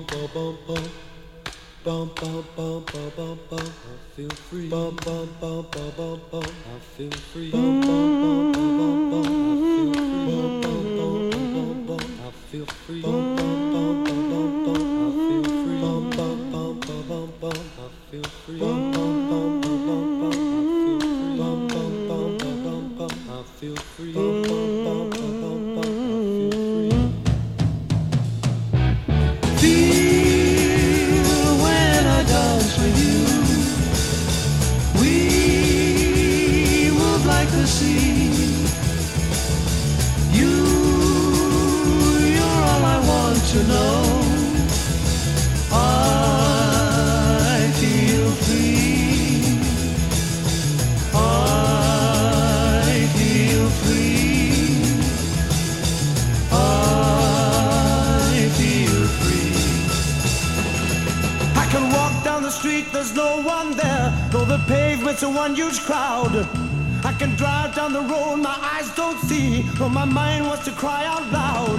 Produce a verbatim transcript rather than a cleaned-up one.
Bum bum bum bum bum bum. I feel free. Bum bum bum bum bum bum. I feel free. Bum bum bum bum bum bum. I feel free. Bum bum bum bum bum. I feel free. Bum bum bum bum bum. I feel free. Bum bum bum bum bum. I feel free. Bum bum bum bum bum. I feel free. Bum bum bum bum bum. I feel free. Feel when I dance with you. We move like the sea. You, you're all I want to know. I feel free. I feel free. I feel free. I can walk down the street, there's no one there, though the pavement's a one huge crowd. I can drive down the road, my eyes don't see, but my mind wants to cry out loud.